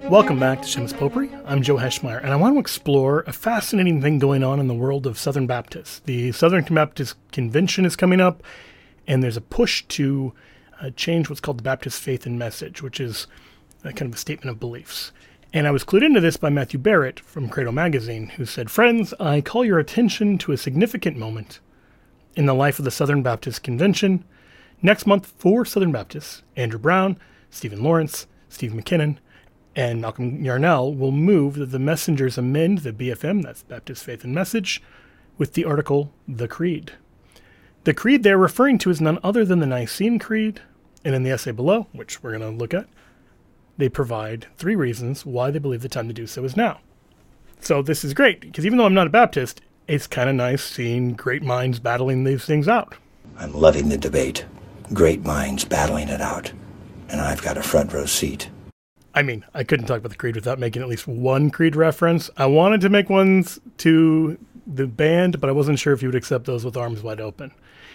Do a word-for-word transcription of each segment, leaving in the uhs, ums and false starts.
Welcome back to Seamus Potpourri. I'm Joe Heschmeyer, and I want to explore a fascinating thing going on in the world of Southern Baptists. The Southern Baptist Convention is coming up, and there's a push to uh, change what's called the Baptist Faith and Message, which is a kind of a statement of beliefs. And I was clued into this by Matthew Barrett from Credo Magazine, who said, "Friends, I call your attention to a significant moment in the life of the Southern Baptist Convention. Next month, four Southern Baptists, Andrew Brown, Stephen Lawrence, Steve McKinnon, and Malcolm Yarnell, will move that the messengers amend the B F M, that's Baptist Faith and Message, with the article, The Creed. The creed they're referring to is none other than the Nicene Creed, and in the essay below, which we're going to look at, they provide three reasons why they believe the time to do so is now." So this is great, because even though I'm not a Baptist, it's kind of nice seeing great minds battling these things out. I'm loving the debate. Great minds battling it out. And I've got a front row seat. I mean, I couldn't talk about the Creed without making at least one Creed reference. I wanted to make ones to the band, but I wasn't sure if you would accept those with arms wide open.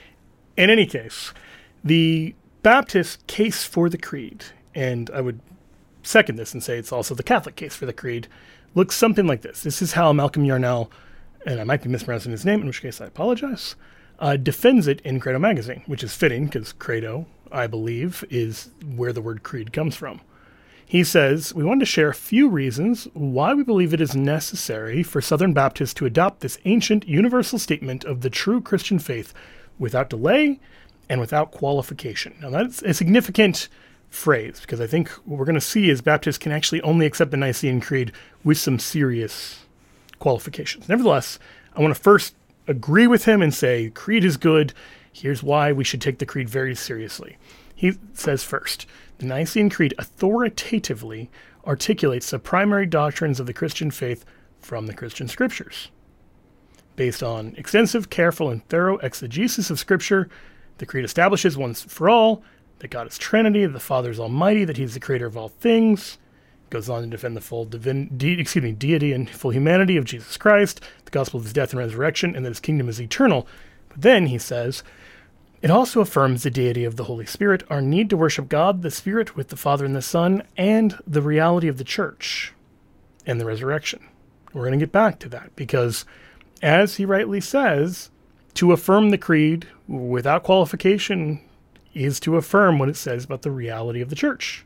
In any case, the Baptist case for the Creed, and I would second this and say it's also the Catholic case for the Creed, looks something like this. This is how Malcolm Yarnell, and I might be mispronouncing his name, in which case I apologize, uh, defends it in Credo Magazine, which is fitting because Credo, I believe, is where the word creed comes from. He says, "We want to share a few reasons why we believe it is necessary for Southern Baptists to adopt this ancient universal statement of the true Christian faith without delay and without qualification." Now that's a significant phrase, because I think what we're going to see is Baptists can actually only accept the Nicene Creed with some serious qualifications. Nevertheless, I want to first agree with him and say, creed is good. Here's why we should take the creed very seriously. He says first, the Nicene Creed authoritatively articulates the primary doctrines of the Christian faith from the Christian scriptures. Based on extensive, careful, and thorough exegesis of Scripture, the Creed establishes once for all that God is Trinity, that the Father is Almighty, that He's the creator of all things. It goes on to defend the full divin, de, excuse me, deity and full humanity of Jesus Christ, the gospel of His death and resurrection, and that His kingdom is eternal. But then he says, it also affirms the deity of the Holy Spirit, our need to worship God, the Spirit, with the Father and the Son, and the reality of the church and the resurrection. We're going to get back to that because, as he rightly says, to affirm the creed without qualification is to affirm what it says about the reality of the church.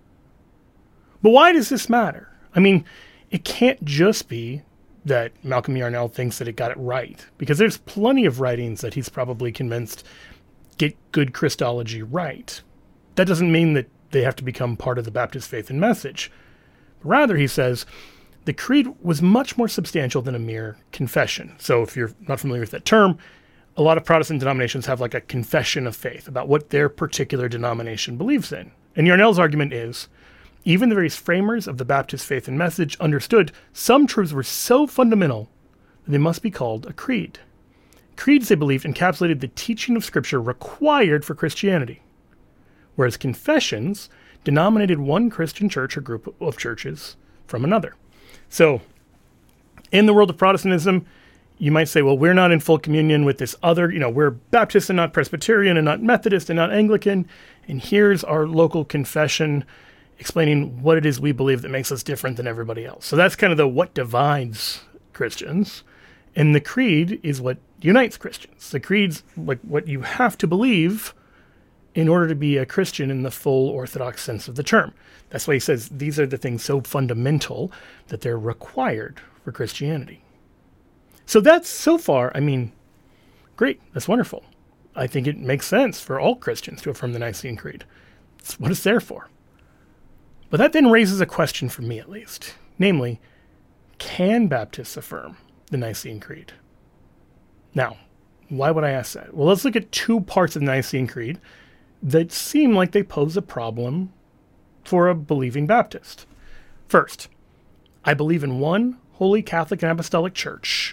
But why does this matter? I mean, it can't just be that Malcolm Yarnell thinks that it got it right, because there's plenty of writings that he's probably convinced get good Christology right. That doesn't mean that they have to become part of the Baptist faith and message. Rather, he says, the creed was much more substantial than a mere confession. So if you're not familiar with that term, a lot of Protestant denominations have like a confession of faith about what their particular denomination believes in. And Yarnell's argument is, even the various framers of the Baptist faith and message understood some truths were so fundamental that they must be called a creed. Creeds, they believed, encapsulated the teaching of Scripture required for Christianity, whereas confessions denominated one Christian church or group of churches from another. So, in the world of Protestantism, you might say, well, we're not in full communion with this other, you know, we're Baptist and not Presbyterian and not Methodist and not Anglican, and here's our local confession explaining what it is we believe that makes us different than everybody else. So that's kind of the what divides Christians. And the creed is what unites Christians. The creed's like what you have to believe in order to be a Christian in the full Orthodox sense of the term. That's why he says these are the things so fundamental that they're required for Christianity. So that's so far, I mean, great. That's wonderful. I think it makes sense for all Christians to affirm the Nicene Creed. It's what it's there for. But that then raises a question for me, at least. Namely, can Baptists affirm the Nicene Creed? Now, why would I ask that? Well, let's look at two parts of the Nicene Creed that seem like they pose a problem for a believing Baptist. First, I believe in one holy Catholic and Apostolic Church.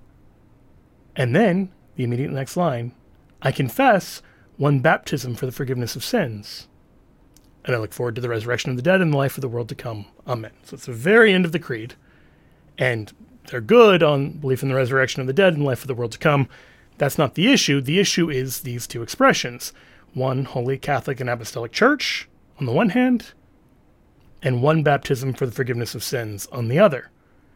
And then, the immediate next line, I confess one baptism for the forgiveness of sins. And I look forward to the resurrection of the dead and the life of the world to come. Amen. So it's the very end of the creed. And they're good on belief in the resurrection of the dead and life of the world to come. That's not the issue. The issue is these two expressions. One holy Catholic and Apostolic Church, on the one hand, and one baptism for the forgiveness of sins on the other.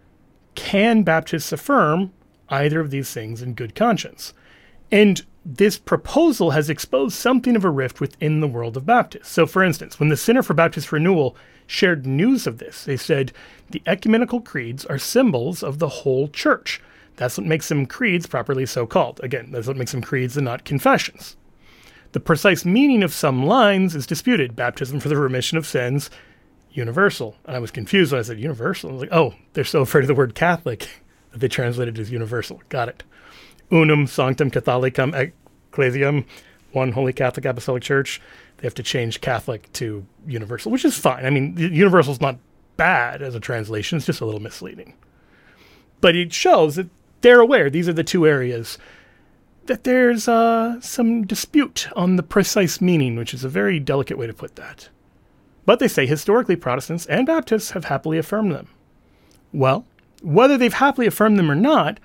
Can Baptists affirm either of these things in good conscience? And this proposal has exposed something of a rift within the world of Baptists. So, for instance, when the Center for Baptist Renewal shared news of this, they said the ecumenical creeds are symbols of the whole church. That's what makes them creeds properly so called. Again, that's what makes them creeds and not confessions. The precise meaning of some lines is disputed. Baptism for the remission of sins, universal. And I was confused when I said universal. I was like, oh, they're so afraid of the word Catholic that they translated it as universal. Got it. Unum sanctum Catholicum ecclesiam, one holy Catholic apostolic church. They have to change Catholic to universal, which is fine. I mean, universal is not bad as a translation. It's just a little misleading. But it shows that they're aware, these are the two areas, that there's uh, some dispute on the precise meaning, which is a very delicate way to put that. But they say historically Protestants and Baptists have happily affirmed them. Well, whether they've happily affirmed them or not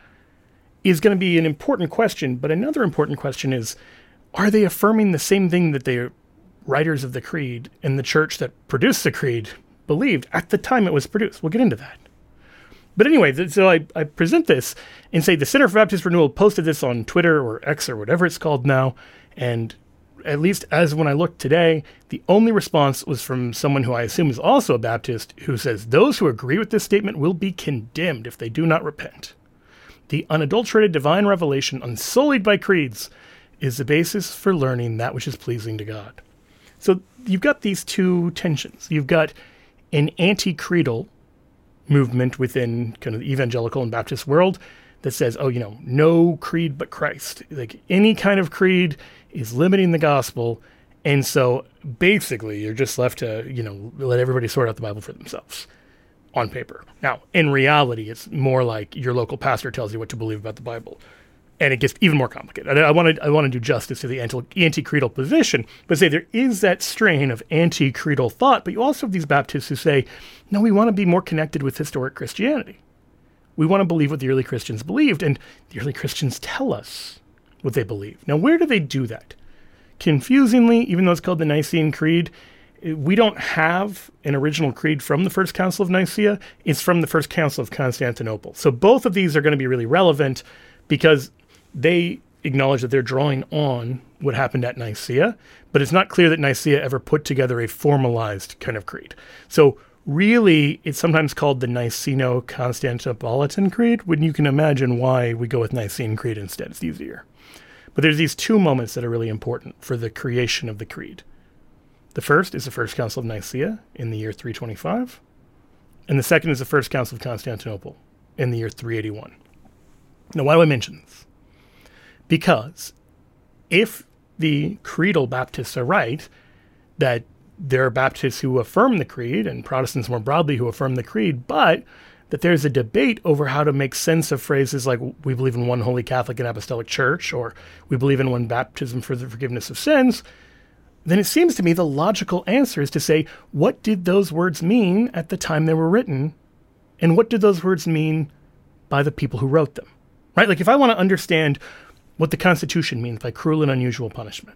is going to be an important question, but another important question is, are they affirming the same thing that the writers of the creed and the church that produced the creed believed at the time it was produced? We'll get into that. But anyway, so I, I present this and say the Center for Baptist Renewal posted this on Twitter or X or whatever it's called now, and at least as when I looked today, the only response was from someone who I assume is also a Baptist, who says those who agree with this statement will be condemned if they do not repent. The unadulterated divine revelation unsullied by creeds is the basis for learning that which is pleasing to God. So you've got these two tensions. You've got an anti-creedal movement within kind of the evangelical and Baptist world that says, oh, you know, no creed but Christ. Like any kind of creed is limiting the gospel. And so basically you're just left to, you know, let everybody sort out the Bible for themselves on paper. Now, in reality, it's more like your local pastor tells you what to believe about the Bible. And it gets even more complicated. I want to I want to do justice to the anti-creedal position, but say there is that strain of anti-creedal thought, but you also have these Baptists who say, no, we want to be more connected with historic Christianity. We want to believe what the early Christians believed, and the early Christians tell us what they believe. Now, where do they do that? Confusingly, even though it's called the Nicene Creed, we don't have an original creed from the First Council of Nicaea. It's from the First Council of Constantinople. So both of these are going to be really relevant because they acknowledge that they're drawing on what happened at Nicaea, but it's not clear that Nicaea ever put together a formalized kind of creed. So really, it's sometimes called the Niceno-Constantinopolitan Creed, when you can imagine why we go with Nicene Creed instead. It's easier. But there's these two moments that are really important for the creation of the creed. The first is the First Council of Nicaea in the year three twenty-five, and the second is the First Council of Constantinople in the year three eighty-one. Now, why do I mention this? Because if the creedal Baptists are right, that there are Baptists who affirm the creed and Protestants more broadly who affirm the creed, but that there's a debate over how to make sense of phrases like we believe in one holy Catholic and apostolic church, or we believe in one baptism for the forgiveness of sins, then it seems to me the logical answer is to say, what did those words mean at the time they were written? And what did those words mean by the people who wrote them? Right? Like if I want to understand what the Constitution means by cruel and unusual punishment,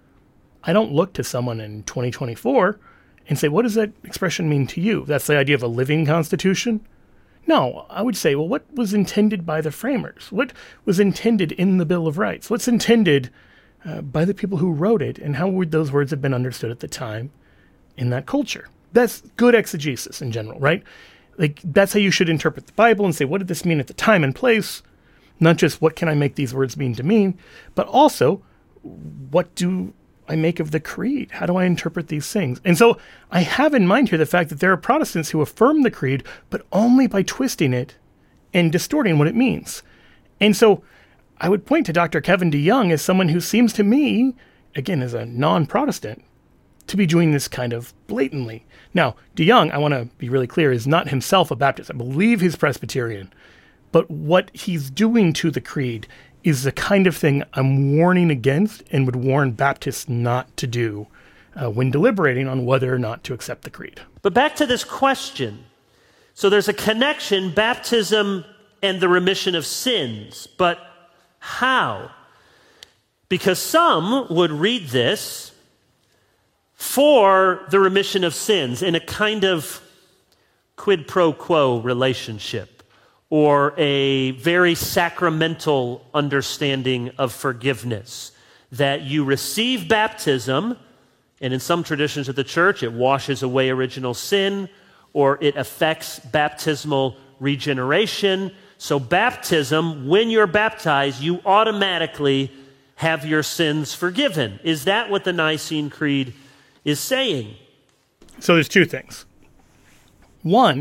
I don't look to someone in twenty twenty-four and say, what does that expression mean to you? That's the idea of a living Constitution? No, I would say, well, what was intended by the framers? What was intended in the Bill of Rights? What's intended uh, by the people who wrote it, and how would those words have been understood at the time in that culture? That's good exegesis in general, right? Like that's how you should interpret the Bible and say, what did this mean at the time and place? Not just what can I make these words mean to mean, but also what do I make of the creed? How do I interpret these things? And so I have in mind here the fact that there are Protestants who affirm the creed, but only by twisting it and distorting what it means. And so I would point to Doctor Kevin DeYoung as someone who seems to me, again, as a non-Protestant, to be doing this kind of blatantly. Now, DeYoung, I want to be really clear, is not himself a Baptist. I believe he's Presbyterian. But what he's doing to the creed is the kind of thing I'm warning against and would warn Baptists not to do uh, when deliberating on whether or not to accept the creed. But back to this question. So there's a connection, baptism and the remission of sins. But how? Because some would read this for the remission of sins in a kind of quid pro quo relationship, or a very sacramental understanding of forgiveness, that you receive baptism, and in some traditions of the church, it washes away original sin, or it affects baptismal regeneration. So baptism, when you're baptized, you automatically have your sins forgiven. Is that what the Nicene Creed is saying? So there's two things. One,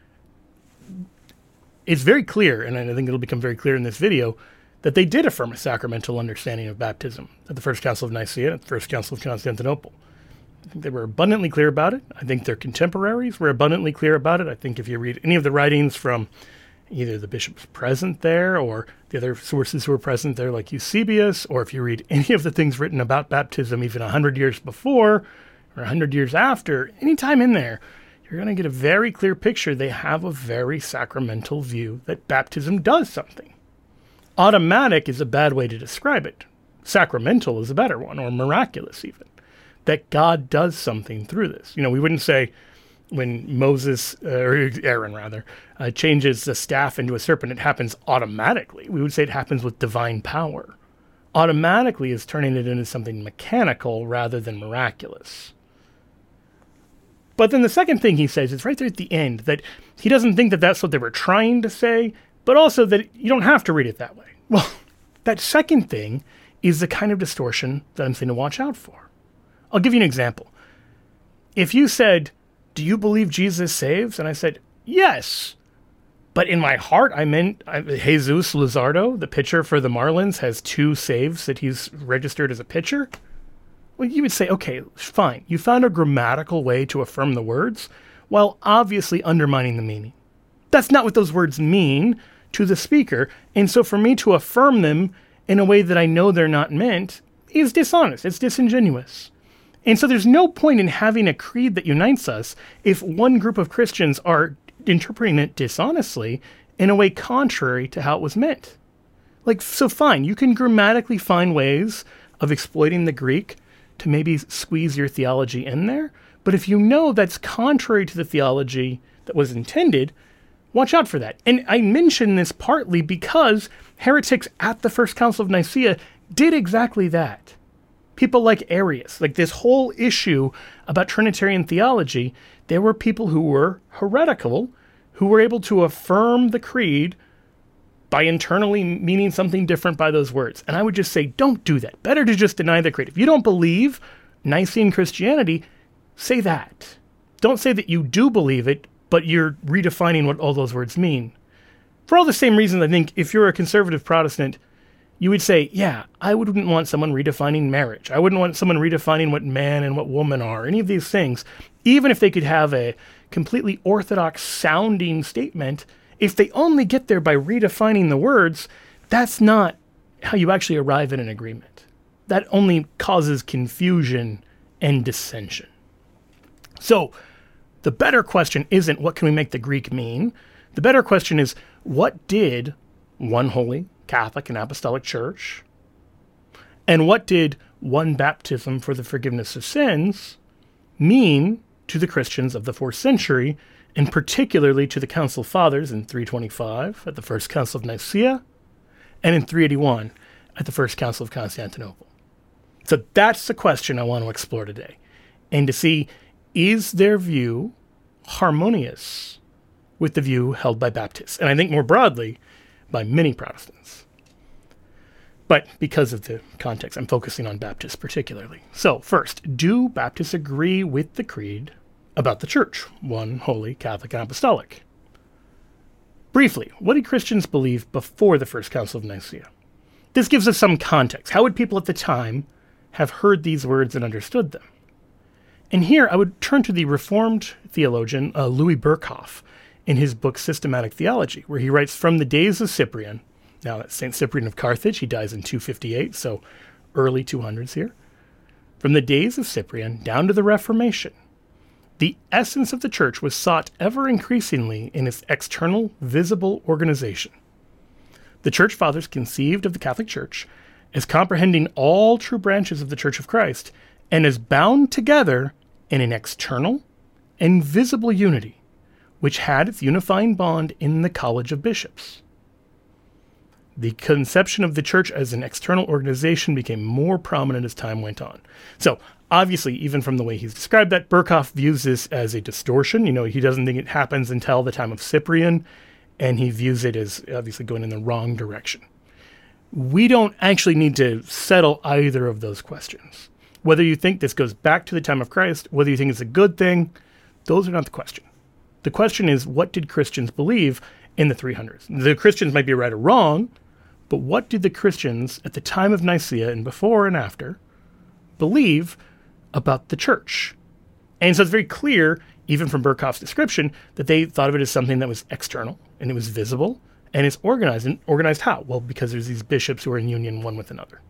it's very clear, and I think it'll become very clear in this video, that they did affirm a sacramental understanding of baptism at the First Council of Nicaea, at the First Council of Constantinople. I think they were abundantly clear about it. I think their contemporaries were abundantly clear about it. I think if you read any of the writings from either the bishops present there or the other sources who were present there like Eusebius, or if you read any of the things written about baptism even one hundred years before or one hundred years after, any time in there, you're going to get a very clear picture. They have a very sacramental view that baptism does something. Automatic is a bad way to describe it. Sacramental is a better one, or miraculous even. That God does something through this. You know, we wouldn't say when Moses, uh, or Aaron rather, uh, changes the staff into a serpent, it happens automatically. We would say it happens with divine power. Automatically is turning it into something mechanical rather than miraculous. But then the second thing he says is right there at the end, that he doesn't think that that's what they were trying to say, but also that you don't have to read it that way. Well, that second thing is the kind of distortion that I'm saying to watch out for. I'll give you an example. If you said, do you believe Jesus saves? And I said, yes. But in my heart, I meant uh, Jesus Luzardo, the pitcher for the Marlins, has two saves that he's registered as a pitcher. Well, you would say, okay, fine. You found a grammatical way to affirm the words while obviously undermining the meaning. That's not what those words mean to the speaker. And so for me to affirm them in a way that I know they're not meant is dishonest. It's disingenuous. And so there's no point in having a creed that unites us if one group of Christians are interpreting it dishonestly in a way contrary to how it was meant. Like, so fine, you can grammatically find ways of exploiting the Greek to maybe squeeze your theology in there, but if you know that's contrary to the theology that was intended, watch out for that. And I mention this partly because heretics at the First Council of Nicaea did exactly that. People like Arius, like this whole issue about Trinitarian theology, there were people who were heretical, who were able to affirm the creed by internally meaning something different by those words. And I would just say, don't do that. Better to just deny the creed. If you don't believe Nicene Christianity, say that. Don't say that you do believe it, but you're redefining what all those words mean. For all the same reasons, I think if you're a conservative Protestant, you would say, yeah, I wouldn't want someone redefining marriage. I wouldn't want someone redefining what man and what woman are, any of these things. Even if they could have a completely orthodox sounding statement, if they only get there by redefining the words, that's not how you actually arrive at an agreement. That only causes confusion and dissension. So the better question isn't what can we make the Greek mean? The better question is, what did one holy Catholic and Apostolic Church, and what did one baptism for the forgiveness of sins mean to the Christians of the fourth century, and particularly to the Council Fathers in three twenty-five at the First Council of Nicaea, and in three eighty-one at the First Council of Constantinople? So that's the question I want to explore today, and to see, is their view harmonious with the view held by Baptists? And I think more broadly, by many Protestants. But because of the context, I'm focusing on Baptists particularly. So first, do Baptists agree with the creed about the church, one holy, Catholic, and Apostolic? Briefly, what did Christians believe before the First Council of Nicaea? This gives us some context. How would people at the time have heard these words and understood them? And here I would turn to the Reformed theologian uh, Louis Berkhoff in his book Systematic Theology, where he writes, from the days of Cyprian, now that's Saint Cyprian of Carthage, he dies in two fifty-eight, so early two hundreds here. From the days of Cyprian down to the Reformation, the essence of the church was sought ever increasingly in its external, visible organization. The church fathers conceived of the Catholic Church as comprehending all true branches of the Church of Christ and is bound together in an external and visible unity, which had its unifying bond in the College of Bishops. The conception of the church as an external organization became more prominent as time went on. So, obviously, even from the way he's described that, Berkhof views this as a distortion. You know, he doesn't think it happens until the time of Cyprian, and he views it as obviously going in the wrong direction. We don't actually need to settle either of those questions. Whether you think this goes back to the time of Christ, whether you think it's a good thing, those are not the question. The question is, what did Christians believe in the three hundreds? The Christians might be right or wrong, but what did the Christians at the time of Nicaea and before and after believe about the church? And so it's very clear, even from Berkhof's description, that they thought of it as something that was external and it was visible and it's organized. And organized how? Well, because there's these bishops who are in union one with another.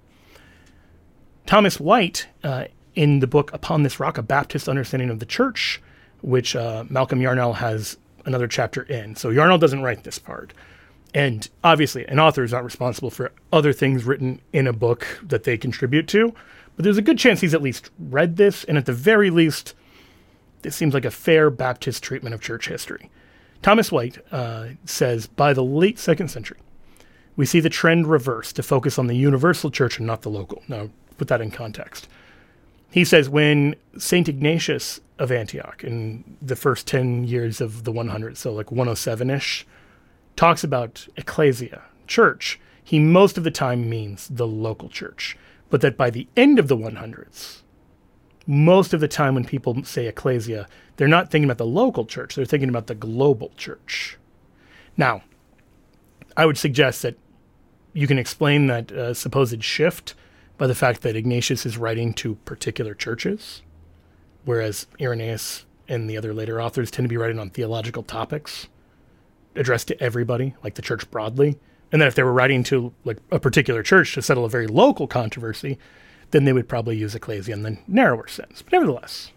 Thomas White, uh, in the book Upon This Rock, A Baptist Understanding of the Church, which uh, Malcolm Yarnell has another chapter in. So Yarnell doesn't write this part. And obviously, an author is not responsible for other things written in a book that they contribute to. But there's a good chance he's at least read this. And at the very least, this seems like a fair Baptist treatment of church history. Thomas White uh, says, by the late second century, we see the trend reverse to focus on the universal church and not the local. Now, put that in context. He says when Saint Ignatius of Antioch, in the first ten years of the one hundred, so like one oh seven-ish, talks about ecclesia, church, he most of the time means the local church. But that by the end of the one hundreds, most of the time when people say ecclesia, they're not thinking about the local church, they're thinking about the global church. Now, I would suggest that you can explain that uh, supposed shift by the fact that Ignatius is writing to particular churches, whereas Irenaeus and the other later authors tend to be writing on theological topics addressed to everybody, like the church broadly. And then if they were writing to like a particular church to settle a very local controversy, then they would probably use ecclesia in the narrower sense. But nevertheless,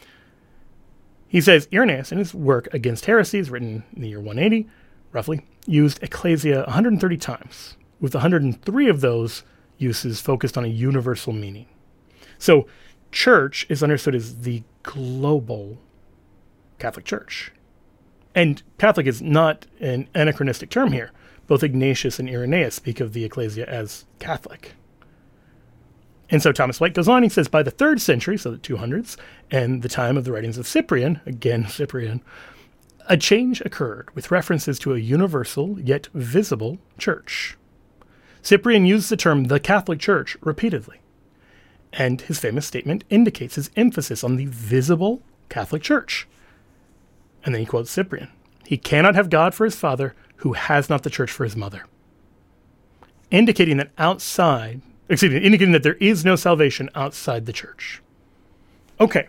he says Irenaeus, in his work Against Heresies, written in the year one eighty, roughly, used ecclesia one hundred thirty times, with one hundred three of those uses focused on a universal meaning. So church is understood as the global Catholic Church. And Catholic is not an anachronistic term here. Both Ignatius and Irenaeus speak of the ecclesia as Catholic. And so Thomas White goes on, he says, by the third century, so the two hundreds, and the time of the writings of Cyprian, again Cyprian, a change occurred with references to a universal yet visible church. Cyprian used the term the Catholic Church repeatedly, and his famous statement indicates his emphasis on the visible Catholic Church. And then he quotes Cyprian. He cannot have God for his father who has not the church for his mother. Indicating that outside, excuse me, indicating that there is no salvation outside the church. Okay.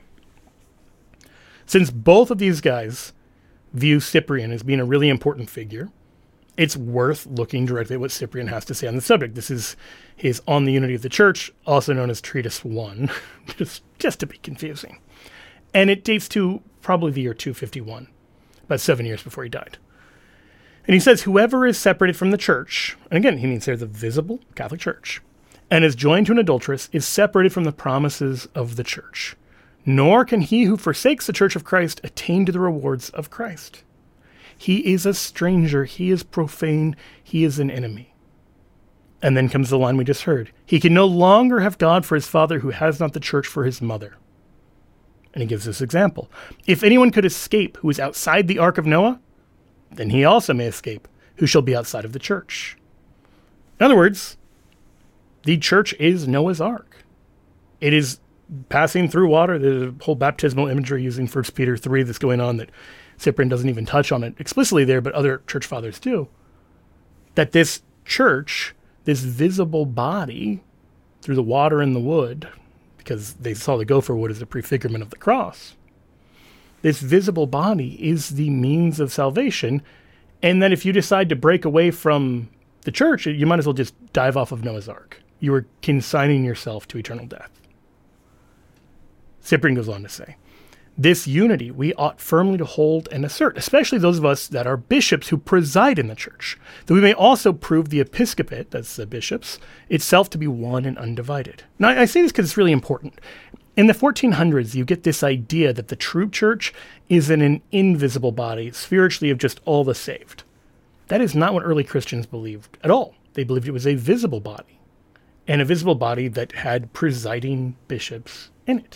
Since both of these guys view Cyprian as being a really important figure, it's worth looking directly at what Cyprian has to say on the subject. This is his On the Unity of the Church, also known as Treatise one, just, just to be confusing. And it dates to probably the year two fifty-one, about seven years before he died. And he says, whoever is separated from the church, and again, he means there's a visible Catholic Church, and is joined to an adulteress, is separated from the promises of the church. Nor can he who forsakes the church of Christ attain to the rewards of Christ. He is a stranger, he is profane, he is an enemy. And then comes the line we just heard. He can no longer have God for his father who has not the church for his mother. And he gives this example. If anyone could escape who is outside the ark of Noah, then he also may escape who shall be outside of the church. In other words, the church is Noah's ark. It is passing through water. There's a whole baptismal imagery using First Peter three that's going on that Cyprian doesn't even touch on it explicitly there, but other church fathers do. That this church, this visible body through the water and the wood, because they saw the gopher wood as a prefigurement of the cross, this visible body is the means of salvation, and that if you decide to break away from the church, you might as well just dive off of Noah's Ark. You are consigning yourself to eternal death. Cyprian goes on to say, This unity we ought firmly to hold and assert, especially those of us that are bishops who preside in the church, that we may also prove the episcopate, that's the bishops, itself to be one and undivided. Now, I say this because it's really important. In the fourteen hundreds, you get this idea that the true church is in an invisible body, spiritually of just all the saved. That is not what early Christians believed at all. They believed it was a visible body, and a visible body that had presiding bishops in it.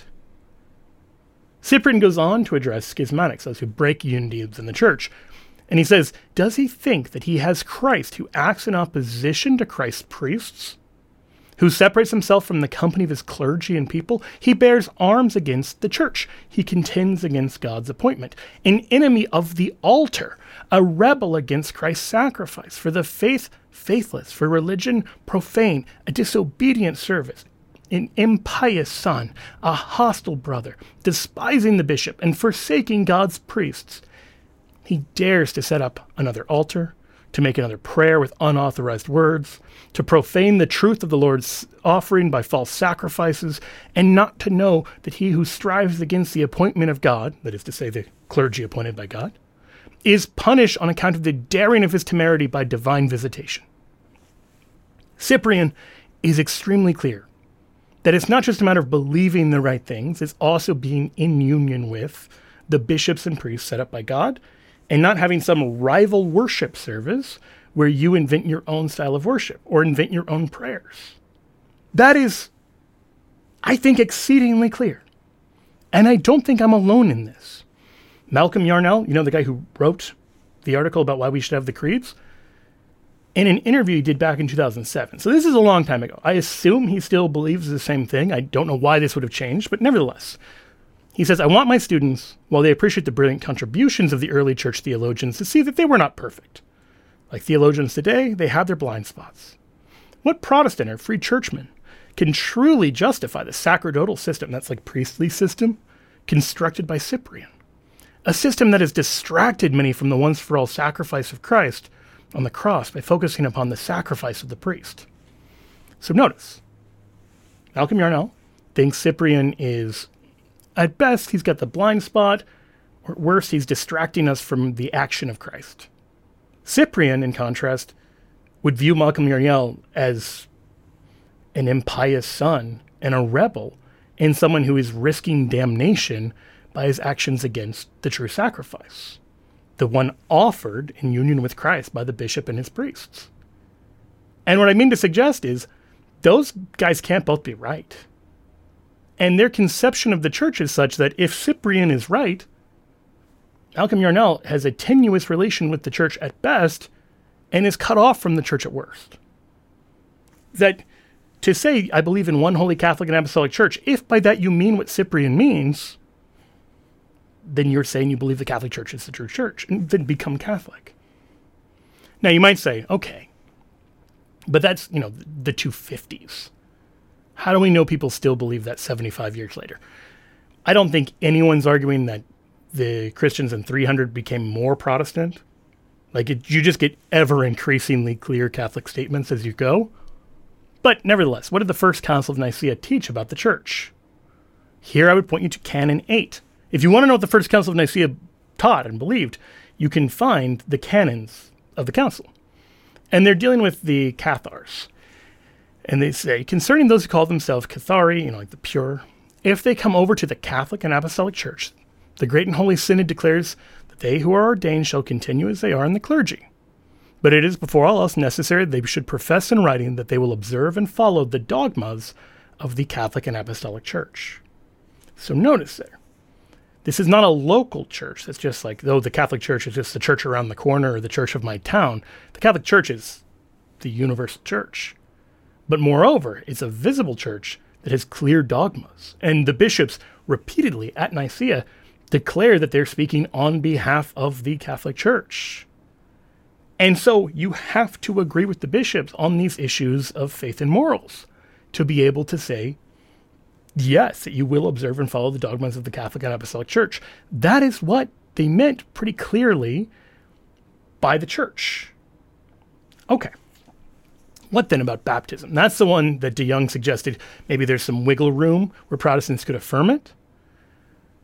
Cyprian goes on to address schismatics, those who break unity within the church. And he says, does he think that he has Christ who acts in opposition to Christ's priests, who separates himself from the company of his clergy and people? He bears arms against the church. He contends against God's appointment, an enemy of the altar, a rebel against Christ's sacrifice, for the faith faithless, for religion profane, a disobedient service, an impious son, a hostile brother, despising the bishop and forsaking God's priests. He dares to set up another altar, to make another prayer with unauthorized words, to profane the truth of the Lord's offering by false sacrifices, and not to know that he who strives against the appointment of God, that is to say, the clergy appointed by God, is punished on account of the daring of his temerity by divine visitation. Cyprian is extremely clear that it's not just a matter of believing the right things, it's also being in union with the bishops and priests set up by God, and not having some rival worship service where you invent your own style of worship or invent your own prayers. That is, I think, exceedingly clear. And I don't think I'm alone in this. Malcolm Yarnell, you know, the guy who wrote the article about why we should have the creeds, in an interview he did back in two thousand seven. So this is a long time ago. I assume he still believes the same thing. I don't know why this would have changed, but nevertheless, he says, I want my students, while they appreciate the brilliant contributions of the early church theologians, to see that they were not perfect. Like theologians today, they have their blind spots. What Protestant or free churchman can truly justify the sacerdotal system, that's like priestly system, constructed by Cyprian? A system that has distracted many from the once-for-all sacrifice of Christ on the cross by focusing upon the sacrifice of the priest. So notice, Malcolm Yarnell thinks Cyprian is, at best, he's got the blind spot, or at worst, he's distracting us from the action of Christ. Cyprian, in contrast, would view Malcolm Yarnell as an impious son and a rebel, and someone who is risking damnation by his actions against the true sacrifice, the one offered in union with Christ by the bishop and his priests. And what I mean to suggest is, those guys can't both be right. And their conception of the church is such that if Cyprian is right, Malcolm Yarnell has a tenuous relation with the church at best and is cut off from the church at worst. That to say, I believe in one holy Catholic and Apostolic Church, if by that you mean what Cyprian means, then you're saying you believe the Catholic Church is the true church, and then become Catholic. Now, you might say, okay, but that's, you know, the two fifties. How do we know people still believe that seventy-five years later? I don't think anyone's arguing that the Christians in three hundred became more Protestant. Like, it, you just get ever increasingly clear Catholic statements as you go. But nevertheless, what did the First Council of Nicaea teach about the church? Here I would point you to Canon eight. If you want to know what the First Council of Nicaea taught and believed, you can find the canons of the council. And they're dealing with the Cathars. And they say, concerning those who call themselves Cathari, you know, like the pure, if they come over to the Catholic and Apostolic Church, the Great and Holy Synod declares that they who are ordained shall continue as they are in the clergy. But it is before all else necessary that they should profess in writing that they will observe and follow the dogmas of the Catholic and Apostolic Church. So notice there, this is not a local church that's just like, oh, the Catholic Church is just the church around the corner or the church of my town. The Catholic Church is the universal church. But moreover, it's a visible church that has clear dogmas. And the bishops repeatedly at Nicaea declare that they're speaking on behalf of the Catholic Church. And so you have to agree with the bishops on these issues of faith and morals to be able to say, yes, that you will observe and follow the dogmas of the Catholic and Apostolic Church. That is what they meant pretty clearly by the church. Okay. What then about baptism? That's the one that DeYoung suggested maybe there's some wiggle room where Protestants could affirm it.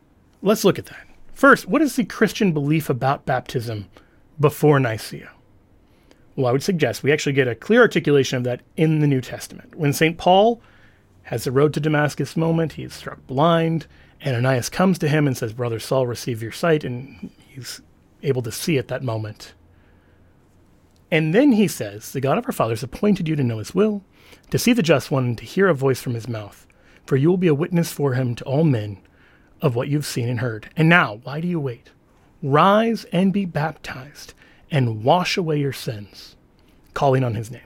let's look at that. First, what is the Christian belief about baptism before Nicaea? Well, I would suggest we actually get a clear articulation of that in the New Testament. When Saint Paul has the road to Damascus moment, he is struck blind, Ananias comes to him and says, "Brother Saul, receive your sight," and he's able to see at that moment. And then he says, "The God of our fathers appointed you to know his will, to see the just one, and to hear a voice from his mouth. For you will be a witness for him to all men of what you've seen and heard. And now, why do you wait? Rise and be baptized, and wash away your sins, calling on his name."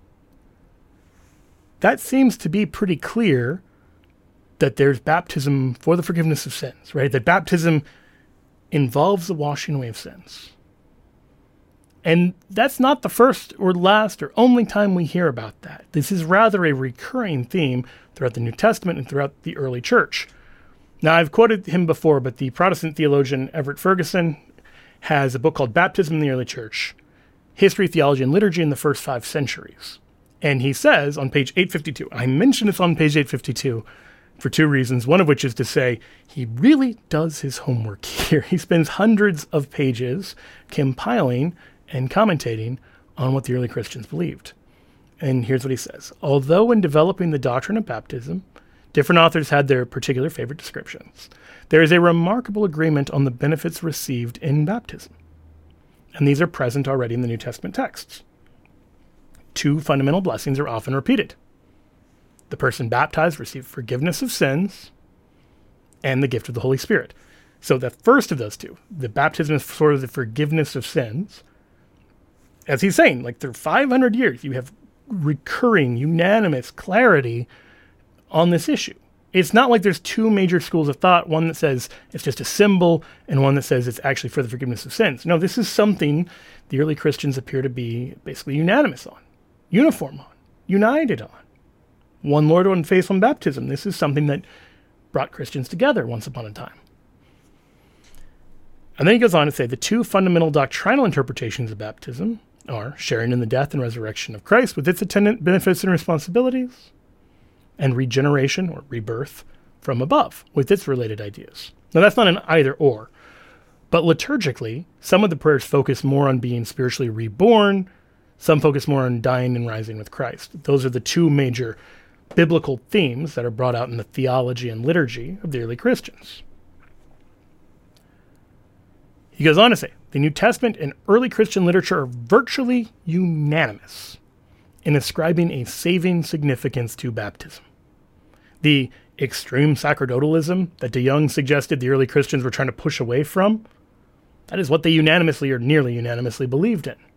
That seems to be pretty clear that there's baptism for the forgiveness of sins, right? That baptism involves the washing away of sins. And that's not the first or last or only time we hear about that. This is rather a recurring theme throughout the New Testament and throughout the early church. Now, I've quoted him before, but the Protestant theologian Everett Ferguson has a book called Baptism in the Early Church, History, Theology, and Liturgy in the First Five Centuries. And he says on page eight fifty-two, I mention this on page eight fifty-two for two reasons, one of which is to say he really does his homework here. He spends hundreds of pages compiling and commentating on what the early Christians believed. And here's what he says. Although in developing the doctrine of baptism, different authors had their particular favorite descriptions, there is a remarkable agreement on the benefits received in baptism. And these are present already in the New Testament texts. Two fundamental blessings are often repeated. The person baptized received forgiveness of sins and the gift of the Holy Spirit. So the first of those two, the baptism is for the forgiveness of sins. As he's saying, like through five hundred years, you have recurring, unanimous clarity on this issue. It's not like there's two major schools of thought, one that says it's just a symbol and one that says it's actually for the forgiveness of sins. No, this is something the early Christians appear to be basically unanimous on, uniform on, united on. One Lord, one faith, one baptism. This is something that brought Christians together once upon a time. And then he goes on to say the two fundamental doctrinal interpretations of baptism are sharing in the death and resurrection of Christ with its attendant benefits and responsibilities, and regeneration or rebirth from above with its related ideas. Now that's not an either or, but liturgically, some of the prayers focus more on being spiritually reborn, some focus more on dying and rising with Christ. Those are the two major biblical themes that are brought out in the theology and liturgy of the early Christians. He goes on to say, the New Testament and early Christian literature are virtually unanimous in ascribing a saving significance to baptism. The extreme sacerdotalism that de Jong suggested the early Christians were trying to push away from, that is what they unanimously or nearly unanimously believed in.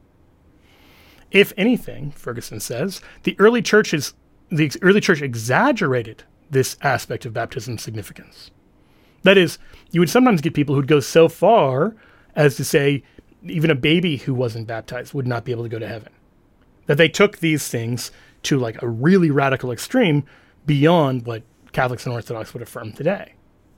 If anything, Ferguson says, the early church is, the early church exaggerated this aspect of baptism's significance. That is, you would sometimes get people who'd go so far as to say even a baby who wasn't baptized would not be able to go to heaven. That they took these things to like a really radical extreme beyond what Catholics and Orthodox would affirm today.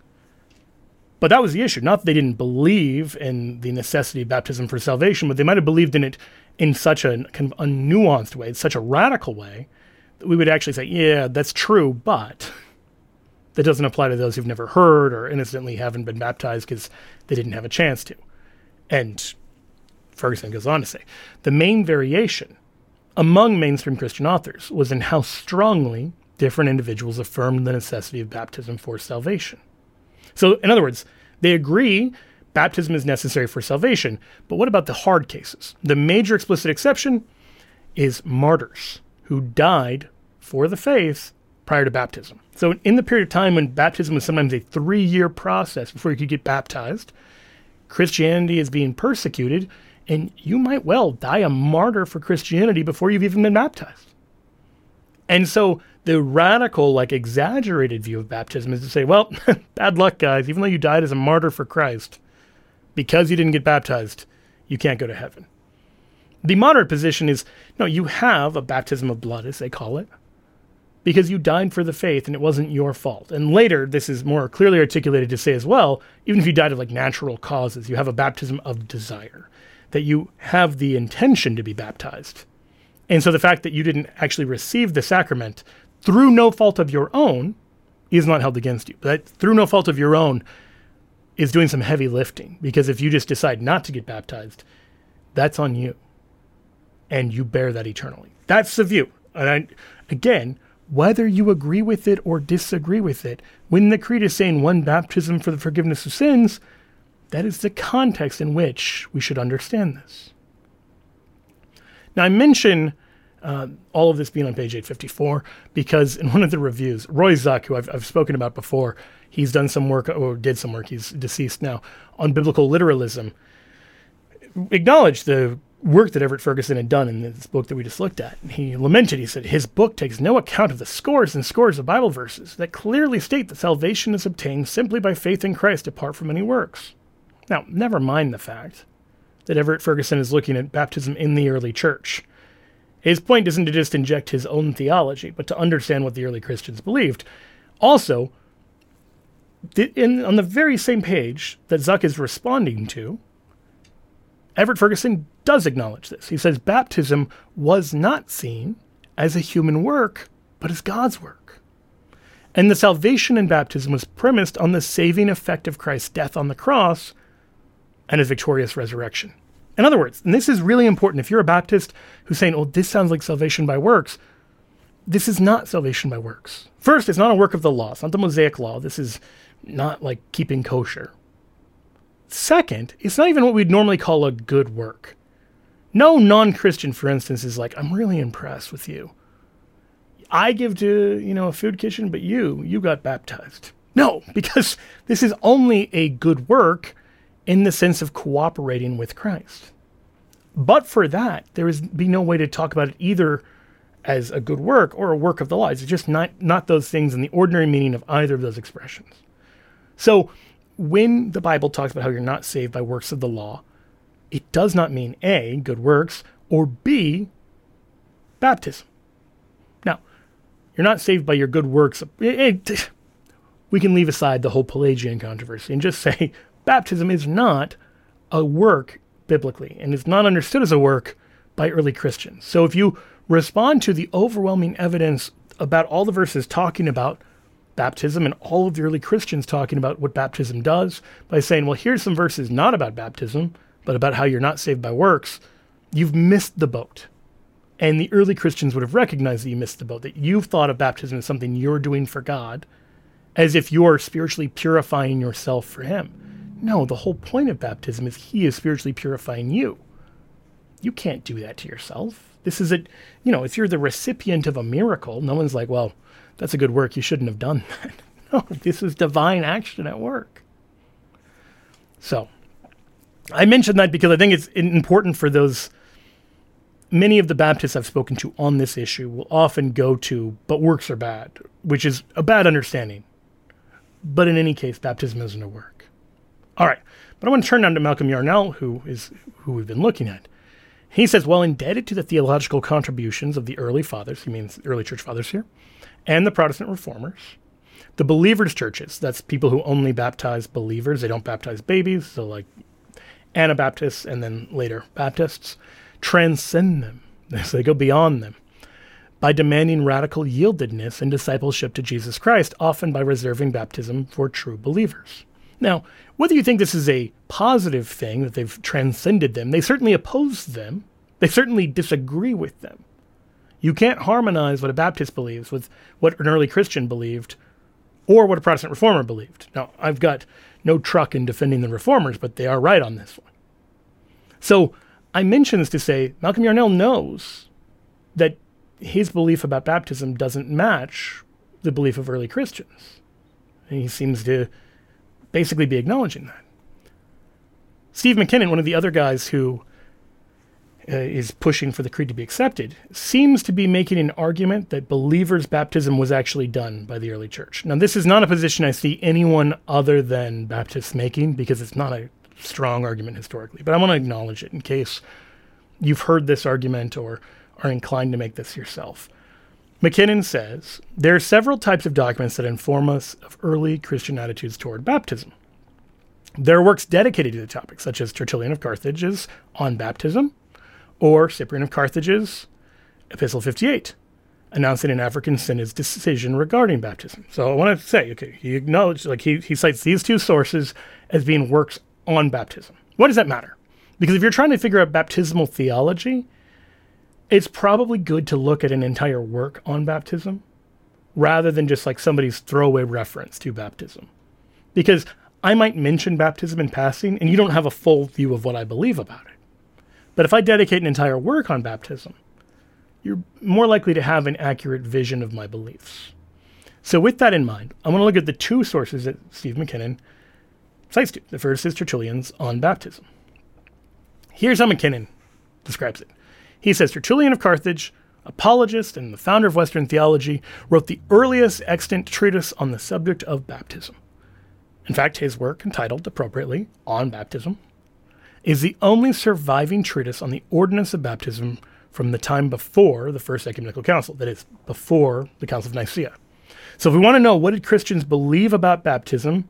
But that was the issue. Not that they didn't believe in the necessity of baptism for salvation, but they might have believed in it in such a kind of a nuanced way, such a radical way, that we would actually say, yeah, that's true, but that doesn't apply to those who've never heard or innocently haven't been baptized because they didn't have a chance to. And Ferguson goes on to say, the main variation among mainstream Christian authors was in how strongly different individuals affirmed the necessity of baptism for salvation. So, in other words, they agree baptism is necessary for salvation, but what about the hard cases? The major explicit exception is martyrs who died for the faith prior to baptism. So in the period of time when baptism was sometimes a three-year process before you could get baptized, Christianity is being persecuted, and you might well die a martyr for Christianity before you've even been baptized. And so the radical, like exaggerated view of baptism is to say, well, bad luck, guys. Even though you died as a martyr for Christ, because you didn't get baptized, you can't go to heaven. The moderate position is, no, you have a baptism of blood, as they call it, because you died for the faith and it wasn't your fault. And later, this is more clearly articulated to say as well, even if you died of like natural causes, you have a baptism of desire, that you have the intention to be baptized. And so the fact that you didn't actually receive the sacrament through no fault of your own is not held against you. But through no fault of your own is doing some heavy lifting, because if you just decide not to get baptized, that's on you. And you bear that eternally. That's the view. And I, again, whether you agree with it or disagree with it, when the Creed is saying one baptism for the forgiveness of sins, that is the context in which we should understand this. Now, I mention uh, all of this being on page eight fifty-four because in one of the reviews, Roy Zuck, who I've, I've spoken about before, he's done some work, or did some work, he's deceased now, on biblical literalism, acknowledged the work that Everett Ferguson had done in this book that we just looked at. He lamented, he said, his book takes no account of the scores and scores of Bible verses that clearly state that salvation is obtained simply by faith in Christ apart from any works. Now, never mind the fact that Everett Ferguson is looking at baptism in the early church. His point isn't to just inject his own theology, but to understand what the early Christians believed. Also, in, on the very same page that Zuck is responding to, Everett Ferguson does acknowledge this. He says, baptism was not seen as a human work, but as God's work. And the salvation in baptism was premised on the saving effect of Christ's death on the cross and his victorious resurrection. In other words, and this is really important, if you're a Baptist who's saying, oh, this sounds like salvation by works, this is not salvation by works. First, it's not a work of the law. It's not the Mosaic law. This is not like keeping kosher. Second, it's not even what we'd normally call a good work. No non-Christian, for instance, is like, I'm really impressed with you. I give to, you know, a food kitchen, but you, you got baptized. No, because this is only a good work in the sense of cooperating with Christ. But for that, there would be no way to talk about it either as a good work or a work of the law. It's just not, not those things in the ordinary meaning of either of those expressions. So when the Bible talks about how you're not saved by works of the law, it does not mean A, good works, or B, baptism. Now, you're not saved by your good works. It, it, we can leave aside the whole Pelagian controversy and just say baptism is not a work biblically, and is not understood as a work by early Christians. So if you respond to the overwhelming evidence about all the verses talking about baptism and all of the early Christians talking about what baptism does by saying, well, here's some verses not about baptism, but about how you're not saved by works, you've missed the boat. And the early Christians would have recognized that you missed the boat, that you've thought of baptism as something you're doing for God, as if you're spiritually purifying yourself for him. No, the whole point of baptism is he is spiritually purifying you. You can't do that to yourself. This is a, you know, if you're the recipient of a miracle, no one's like, well, that's a good work, you shouldn't have done that. No, this is divine action at work. So, I mentioned that because I think it's important for those, many of the Baptists I've spoken to on this issue will often go to, but works are bad, which is a bad understanding. But in any case, baptism isn't a work. All right, but I want to turn now to Malcolm Yarnell, who is who we've been looking at. He says, well, indebted to the theological contributions of the early fathers, he means the early church fathers here, and the Protestant reformers, the believers' churches, that's people who only baptize believers, they don't baptize babies, so like Anabaptists and then later Baptists, transcend them, so they go beyond them, by demanding radical yieldedness and discipleship to Jesus Christ, often by reserving baptism for true believers. Now, whether you think this is a positive thing, that they've transcended them, they certainly oppose them. They certainly disagree with them. You can't harmonize what a Baptist believes with what an early Christian believed or what a Protestant reformer believed. Now, I've got no truck in defending the reformers, but they are right on this one. So I mention this to say Malcolm Yarnell knows that his belief about baptism doesn't match the belief of early Christians. And he seems to basically be acknowledging that. Steve McKinnon, one of the other guys who uh, is pushing for the creed to be accepted, seems to be making an argument that believers' baptism was actually done by the early church. Now, this is not a position I see anyone other than Baptists making, because it's not a strong argument historically, but I want to acknowledge it in case you've heard this argument or are inclined to make this yourself. McKinnon says, there are several types of documents that inform us of early Christian attitudes toward baptism. There are works dedicated to the topic, such as Tertullian of Carthage's On Baptism, or Cyprian of Carthage's Epistle fifty-eight. announcing an African synod's decision regarding baptism. So I want to say, okay, he acknowledged, like he, he cites these two sources as being works on baptism. What does that matter? Because if you're trying to figure out baptismal theology, it's probably good to look at an entire work on baptism rather than just like somebody's throwaway reference to baptism. Because I might mention baptism in passing and you don't have a full view of what I believe about it. But if I dedicate an entire work on baptism, you're more likely to have an accurate vision of my beliefs. So with that in mind, I want to look at the two sources that Steve McKinnon cites to. The first is Tertullian's On Baptism. Here's how McKinnon describes it. He says, Tertullian of Carthage, apologist and the founder of Western theology, wrote the earliest extant treatise on the subject of baptism. In fact, his work, entitled appropriately On Baptism, is the only surviving treatise on the ordinance of baptism from the time before the First Ecumenical Council, that is, before the Council of Nicaea. So if we want to know what did Christians believe about baptism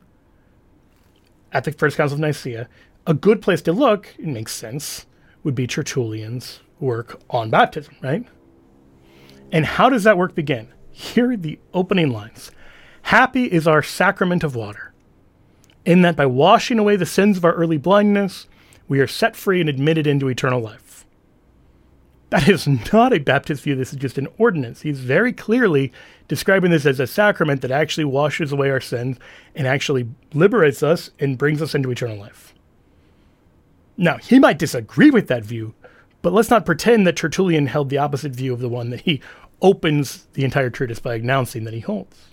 at the First Council of Nicaea, a good place to look, it makes sense, would be Tertullian's work on baptism, right? And how does that work begin? Here are the opening lines. Happy is our sacrament of water, in that by washing away the sins of our early blindness, we are set free and admitted into eternal life. That is not a Baptist view. This is just an ordinance. He's very clearly describing this as a sacrament that actually washes away our sins and actually liberates us and brings us into eternal life. Now, he might disagree with that view, but let's not pretend that Tertullian held the opposite view of the one that he opens the entire treatise by announcing that he holds.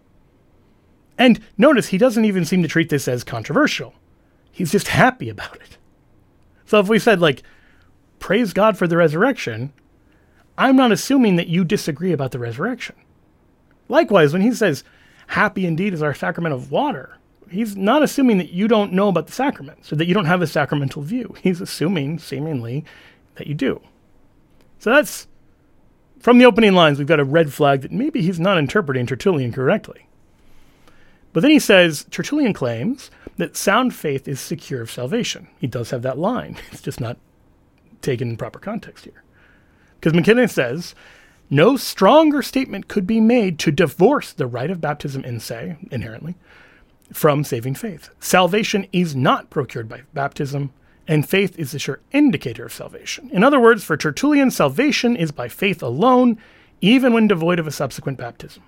And notice he doesn't even seem to treat this as controversial. He's just happy about it. So if we said, like, praise God for the resurrection, I'm not assuming that you disagree about the resurrection. Likewise, when he says, happy indeed is our sacrament of water, he's not assuming that you don't know about the sacraments or that you don't have a sacramental view. He's assuming, seemingly, that you do. So that's, from the opening lines, we've got a red flag that maybe he's not interpreting Tertullian correctly. But then he says, Tertullian claims that sound faith is secure of salvation. He does have that line. It's just not taken in proper context here. Because McKinnon says, no stronger statement could be made to divorce the rite of baptism in se, inherently, from saving faith. Salvation is not procured by baptism, and faith is the sure indicator of salvation. In other words, for Tertullian, salvation is by faith alone, even when devoid of a subsequent baptism.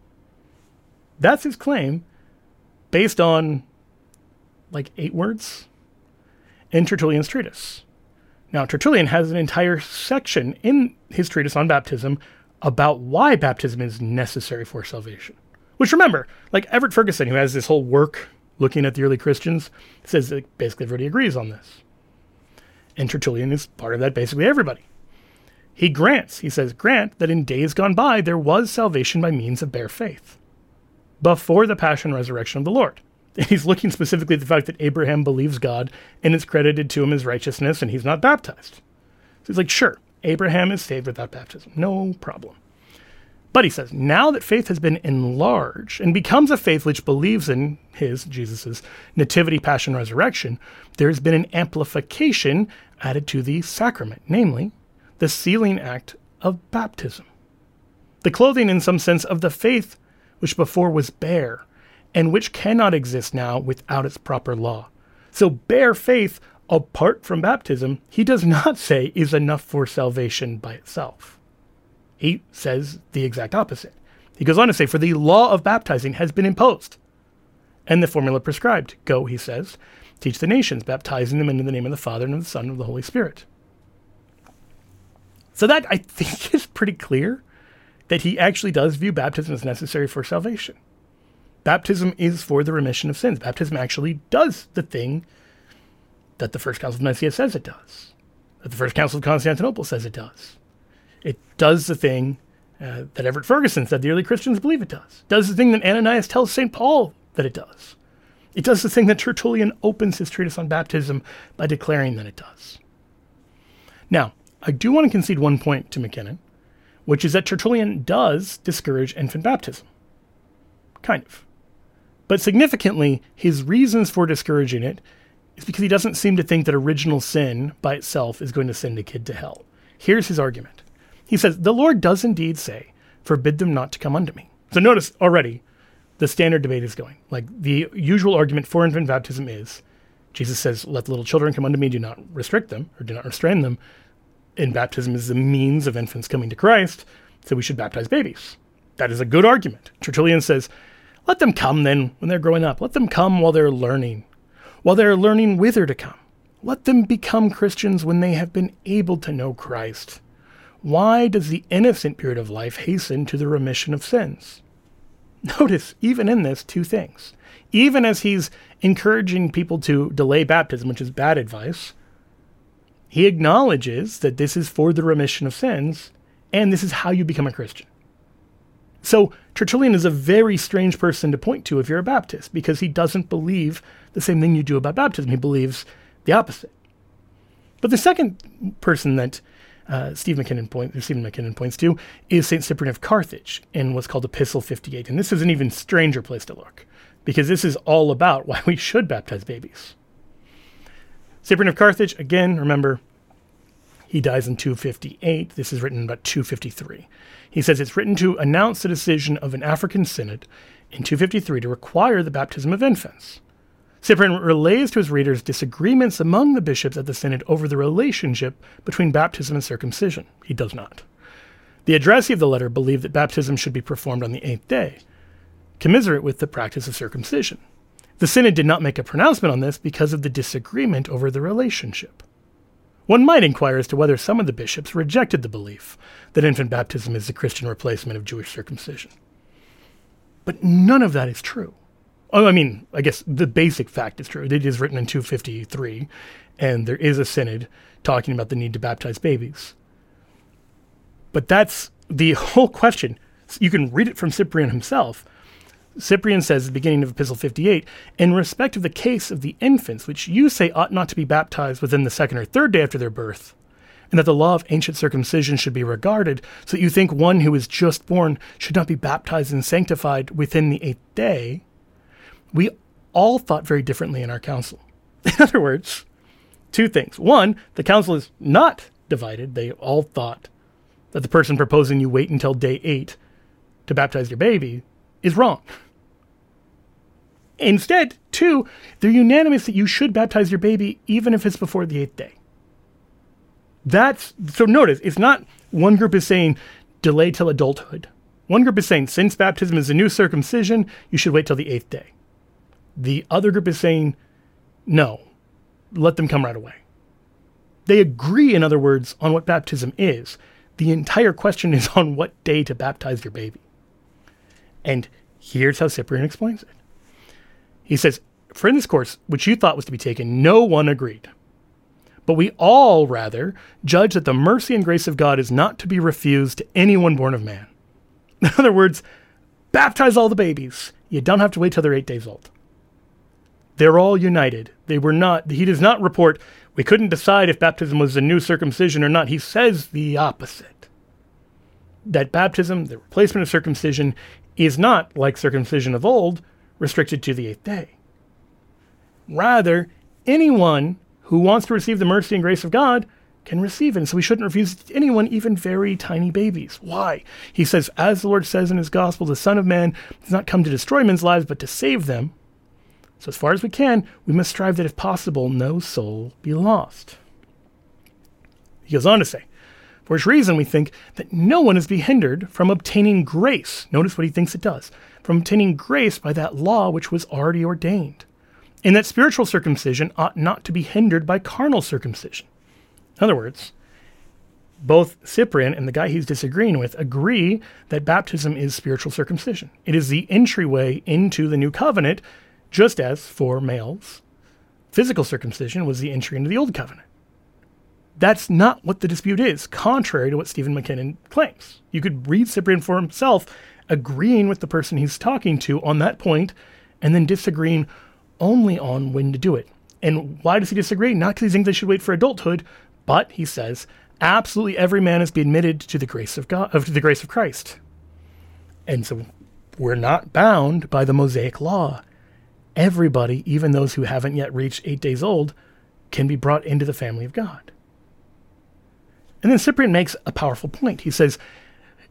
That's his claim, based on, like, eight words in Tertullian's treatise. Now, Tertullian has an entire section in his treatise on baptism about why baptism is necessary for salvation. Which, remember, like Everett Ferguson, who has this whole work looking at the early Christians, says that basically everybody agrees on this. And Tertullian is part of that, basically everybody. He grants, he says, grant that in days gone by there was salvation by means of bare faith, before the passion and resurrection of the Lord. And he's looking specifically at the fact that Abraham believes God and it's credited to him as righteousness and he's not baptized. So he's like, sure, Abraham is saved without baptism. No problem. But he says, now that faith has been enlarged and becomes a faith which believes in his, Jesus's, nativity, passion, resurrection, there has been an amplification added to the sacrament, namely the sealing act of baptism. The clothing, in some sense, of the faith which before was bare, and which cannot exist now without its proper law. So bare faith, apart from baptism, he does not say is enough for salvation by itself. He says the exact opposite. He goes on to say, for the law of baptizing has been imposed, and the formula prescribed. Go, he says, teach the nations, baptizing them into the name of the Father and of the Son and of the Holy Spirit. So that, I think, is pretty clear that he actually does view baptism as necessary for salvation. Baptism is for the remission of sins. Baptism actually does the thing that the First Council of Nicaea says it does, that the First Council of Constantinople says it does. It does the thing uh, that Everett Ferguson said the early Christians believe it does. It does the thing that Ananias tells Saint Paul that it does. It does the thing that Tertullian opens his treatise on baptism by declaring that it does. Now, I do want to concede one point to McKinnon, which is that Tertullian does discourage infant baptism. Kind of. But significantly, his reasons for discouraging it is because he doesn't seem to think that original sin by itself is going to send a kid to hell. Here's his argument. He says, the Lord does indeed say, forbid them not to come unto me. So notice already the standard debate is going. Like the usual argument for infant baptism is, Jesus says, let the little children come unto me, do not restrict them, or do not restrain them. And baptism is the means of infants coming to Christ, so we should baptize babies. That is a good argument. Tertullian says, let them come then when they're growing up. Let them come while they're learning, while they're learning whither to come. Let them become Christians when they have been able to know Christ. Why does the innocent period of life hasten to the remission of sins? Notice, even in this, two things. Even as he's encouraging people to delay baptism, which is bad advice, he acknowledges that this is for the remission of sins, and this is how you become a Christian. So Tertullian is a very strange person to point to if you're a Baptist, because he doesn't believe the same thing you do about baptism. He believes the opposite. But the second person that uh, Steve McKinnon point, or Stephen McKinnon points to is Saint Cyprian of Carthage in what's called Epistle fifty-eight. And this is an even stranger place to look, because this is all about why we should baptize babies. Cyprian of Carthage, again, remember, he dies in two fifty-eight. This is written in about two fifty-three. He says it's written to announce the decision of an African synod in two fifty-three to require the baptism of infants. Cyprian relays to his readers disagreements among the bishops at the synod over the relationship between baptism and circumcision. He does not. The addressee of the letter believed that baptism should be performed on the eighth day, commiserate with the practice of circumcision. The synod did not make a pronouncement on this because of the disagreement over the relationship. One might inquire as to whether some of the bishops rejected the belief that infant baptism is the Christian replacement of Jewish circumcision. But none of that is true. Oh, I mean, I guess the basic fact is true. It is written in two fifty-three, and there is a synod talking about the need to baptize babies. But that's the whole question. You can read it from Cyprian himself. Cyprian says at the beginning of Epistle fifty-eight, in respect of the case of the infants, which you say ought not to be baptized within the second or third day after their birth, and that the law of ancient circumcision should be regarded, so that you think one who is just born should not be baptized and sanctified within the eighth day, we all thought very differently in our council. In other words, two things. One, the council is not divided. They all thought that the person proposing you wait until day eight to baptize your baby is wrong. Instead, two, they're unanimous that you should baptize your baby even if it's before the eighth day. That's, so notice, it's not one group is saying delay till adulthood. One group is saying since baptism is a new circumcision, you should wait till the eighth day. The other group is saying no, let them come right away. They agree, in other words, on what baptism is. The entire question is on what day to baptize your baby. And here's how Cyprian explains it. He says, for in this course, which you thought was to be taken, no one agreed. But we all, rather, judge that the mercy and grace of God is not to be refused to anyone born of man. In other words, baptize all the babies. You don't have to wait till they're eight days old. They're all united. They were not, he does not report, we couldn't decide if baptism was a new circumcision or not. He says the opposite. That baptism, the replacement of circumcision, is not, like circumcision of old, restricted to the eighth day. Rather, anyone who wants to receive the mercy and grace of God can receive it. And so we shouldn't refuse anyone, even very tiny babies. Why? He says, as the Lord says in his gospel, the Son of Man does not come to destroy men's lives, but to save them. So as far as we can, we must strive that if possible, no soul be lost. He goes on to say, for which reason we think that no one is to be hindered from obtaining grace. Notice what he thinks it does. From obtaining grace by that law which was already ordained. And that spiritual circumcision ought not to be hindered by carnal circumcision. In other words, both Cyprian and the guy he's disagreeing with agree that baptism is spiritual circumcision. It is the entryway into the new covenant, just as for males, physical circumcision was the entry into the old covenant. That's not what the dispute is, contrary to what Stephen McKinnon claims. You could read Cyprian for himself, agreeing with the person he's talking to on that point, and then disagreeing only on when to do it. And why does he disagree? Not because he thinks they should wait for adulthood, but he says, absolutely every man is to be admitted to the grace of God, of the grace of Christ. And so we're not bound by the Mosaic law. Everybody, even those who haven't yet reached eight days old, can be brought into the family of God. And then Cyprian makes a powerful point. He says,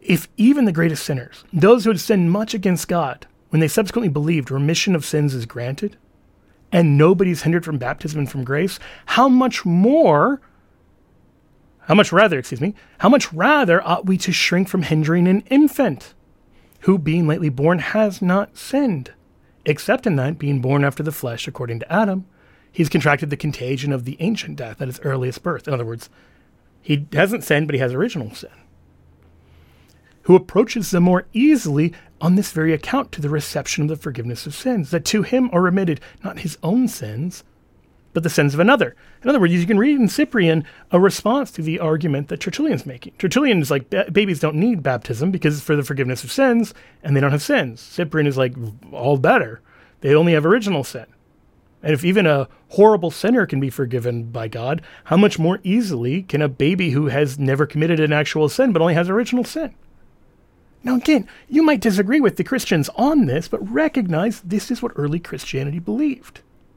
If even the greatest sinners, those who had sinned much against God, when they subsequently believed remission of sins is granted, and nobody's hindered from baptism and from grace, how much more, how much rather, excuse me, how much rather ought we to shrink from hindering an infant, who being lately born has not sinned, except in that, being born after the flesh according to Adam, he's contracted the contagion of the ancient death at his earliest birth. In other words, he hasn't sinned, but he has original sin. Who approaches them more easily on this very account to the reception of the forgiveness of sins, that to him are remitted not his own sins, but the sins of another. In other words, you can read in Cyprian a response to the argument that Tertullian's making. Tertullian is like, babies don't need baptism because it's for the forgiveness of sins, and they don't have sins. Cyprian is like, all better. They only have original sin. And if even a horrible sinner can be forgiven by God, how much more easily can a baby who has never committed an actual sin but only has original sin? Now again, you might disagree with the Christians on this, but recognize this is what early Christianity believed.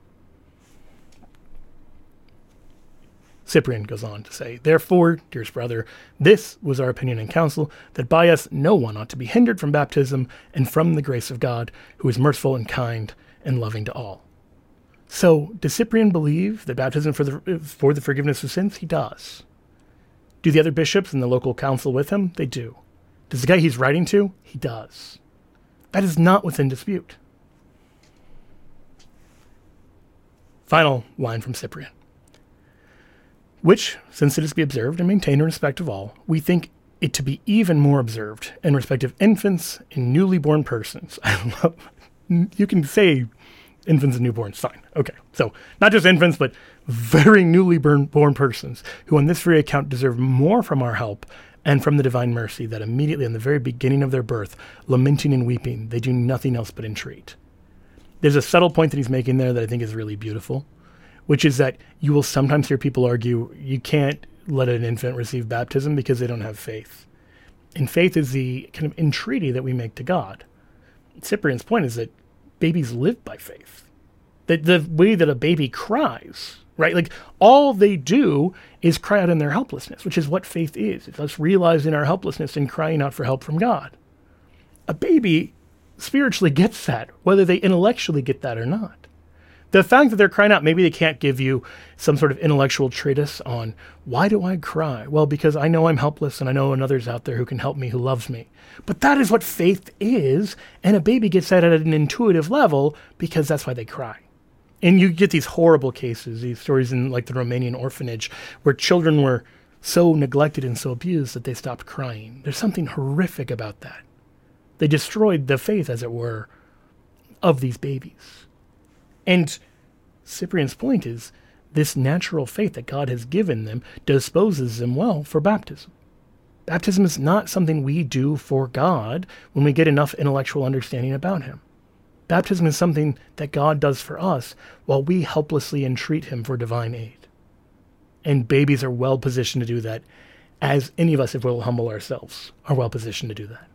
Cyprian goes on to say, therefore, dearest brother, this was our opinion in council, that by us no one ought to be hindered from baptism and from the grace of God, who is merciful and kind and loving to all. So, does Cyprian believe that baptism for the, for the forgiveness of sins? He does. Do the other bishops in the local council with him? They do. Does the guy he's writing to? He does. That is not what's in dispute. Final line from Cyprian. Which, since it is to be observed and maintained in respect of all, we think it to be even more observed in respect of infants and newly born persons. I love, you can say infants and newborns, fine. Okay, so not just infants, but very newly born, born persons who on this very account deserve more from our help and from the divine mercy, that immediately on the very beginning of their birth, lamenting and weeping, they do nothing else but entreat. There's a subtle point that he's making there that I think is really beautiful, which is that you will sometimes hear people argue you can't let an infant receive baptism because they don't have faith. And faith is the kind of entreaty that we make to God. Cyprian's point is that babies live by faith. That the way that a baby cries, right? Like all they do is cry out in their helplessness, which is what faith is. It's us realizing our helplessness and crying out for help from God. A baby spiritually gets that, whether they intellectually get that or not. The fact that they're crying out, maybe they can't give you some sort of intellectual treatise on why do I cry? Well, because I know I'm helpless and I know another's out there who can help me, who loves me. But that is what faith is, and a baby gets that at an intuitive level because that's why they cry. And you get these horrible cases, these stories in like the Romanian orphanage where children were so neglected and so abused that they stopped crying. There's something horrific about that. They destroyed the faith, as it were, of these babies. And Cyprian's point is this natural faith that God has given them disposes them well for baptism. Baptism is not something we do for God when we get enough intellectual understanding about him. Baptism is something that God does for us while we helplessly entreat him for divine aid. And babies are well positioned to do that, as any of us, if we'll humble ourselves, are well positioned to do that.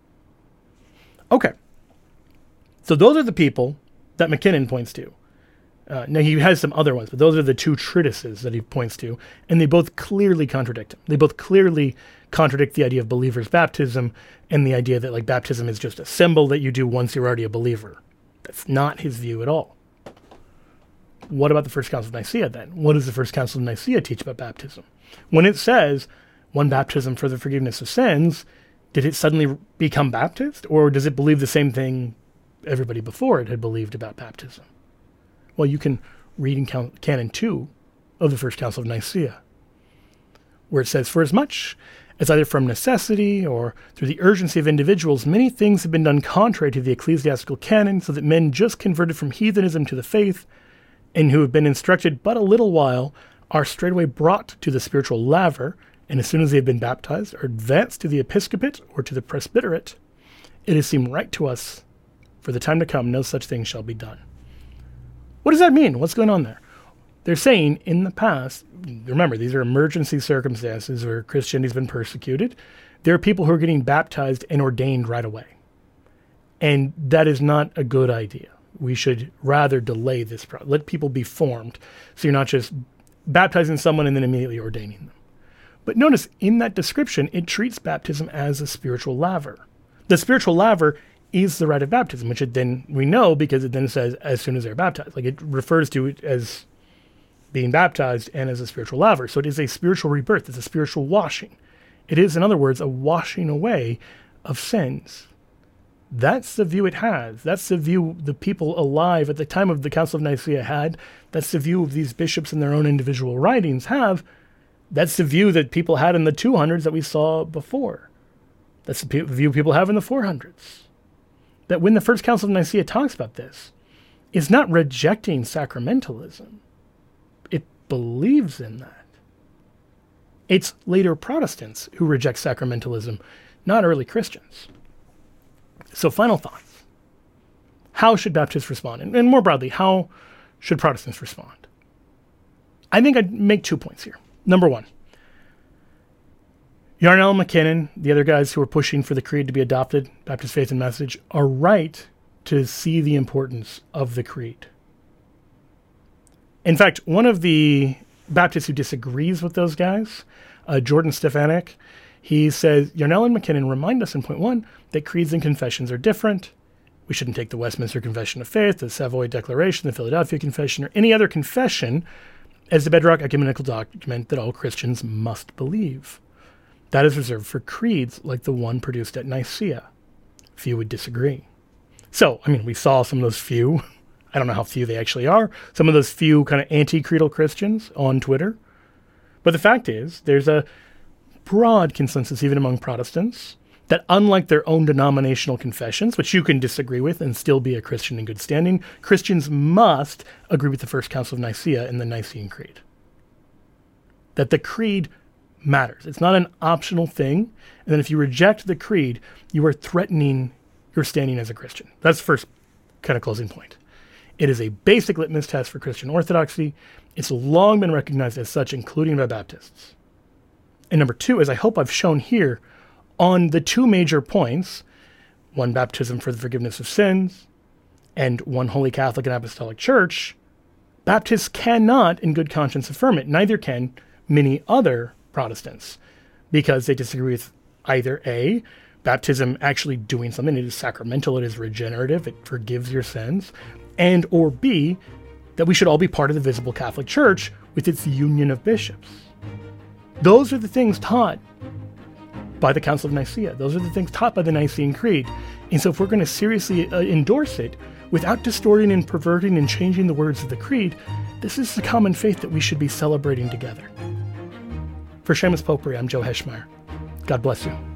Okay. So those are the people that McKinnon points to. Uh, now, he has some other ones, but those are the two treatises that he points to, and they both clearly contradict him. They both clearly contradict the idea of believer's baptism and the idea that like baptism is just a symbol that you do once you're already a believer. That's not his view at all. What about the First Council of Nicaea then? What does the First Council of Nicaea teach about baptism? When it says one baptism for the forgiveness of sins, did it suddenly become Baptist, or does it believe the same thing everybody before it had believed about baptism? Well, you can read in Canon two of the First Council of Nicaea, where it says, for as much as either from necessity or through the urgency of individuals, many things have been done contrary to the ecclesiastical canon, so that men just converted from heathenism to the faith, and who have been instructed but a little while, are straightway brought to the spiritual laver, and as soon as they have been baptized, are advanced to the episcopate or to the presbyterate. It has seemed right to us, for the time to come, no such thing shall be done. What does that mean? What's going on there? They're saying in the past, remember, these are emergency circumstances where Christianity's been persecuted. There are people who are getting baptized and ordained right away. And that is not a good idea. We should rather delay this process. Let people be formed so you're not just baptizing someone and then immediately ordaining them. But notice in that description, it treats baptism as a spiritual laver. The spiritual laver is the rite of baptism, which it then we know because it then says as soon as they're baptized. Like it refers to it as being baptized and as a spiritual laver. So it is a spiritual rebirth. It's a spiritual washing. It is, in other words, a washing away of sins. That's the view it has. That's the view the people alive at the time of the Council of Nicaea had. That's the view of these bishops in their own individual writings have. That's the view that people had in the two hundreds that we saw before. That's the view people have in the four hundreds. That when the First Council of Nicaea talks about this, it's not rejecting sacramentalism. It believes in that. It's later Protestants who reject sacramentalism, not early Christians. So final thoughts. How should Baptists respond? And, and more broadly, how should Protestants respond? I think I'd make two points here. Number one, Yarnell and McKinnon, the other guys who are pushing for the creed to be adopted, Baptist Faith and Message, are right to see the importance of the creed. In fact, one of the Baptists who disagrees with those guys, uh, Jordan Stefanik, he says, Yarnell and McKinnon remind us in point one that creeds and confessions are different. We shouldn't take the Westminster Confession of Faith, the Savoy Declaration, the Philadelphia Confession, or any other confession as the bedrock ecumenical document that all Christians must believe. That is reserved for creeds like the one produced at Nicaea. Few would disagree. So, I mean, we saw some of those few, I don't know how few they actually are, some of those few kind of anti-creedal Christians on Twitter. But the fact is, there's a broad consensus even among Protestants that unlike their own denominational confessions, which you can disagree with and still be a Christian in good standing, Christians must agree with the First Council of Nicaea and the Nicene Creed. That the creed matters. It's not an optional thing. And then if you reject the creed, you are threatening your standing as a Christian. That's the first kind of closing point. It is a basic litmus test for Christian orthodoxy. It's long been recognized as such, including by Baptists. And number two, as I hope I've shown here, on the two major points, one baptism for the forgiveness of sins, and one Holy Catholic and Apostolic Church, Baptists cannot in good conscience affirm it. Neither can many other Protestants, because they disagree with either A, baptism actually doing something, it is sacramental, it is regenerative, it forgives your sins, and or B, that we should all be part of the visible Catholic Church with its union of bishops. Those are the things taught by the Council of Nicaea. Those are the things taught by the Nicene Creed. And so if we're going to seriously uh, endorse it without distorting and perverting and changing the words of the creed, this is the common faith that we should be celebrating together. For Seamus Popery, I'm Joe Heschmeyer. God bless you.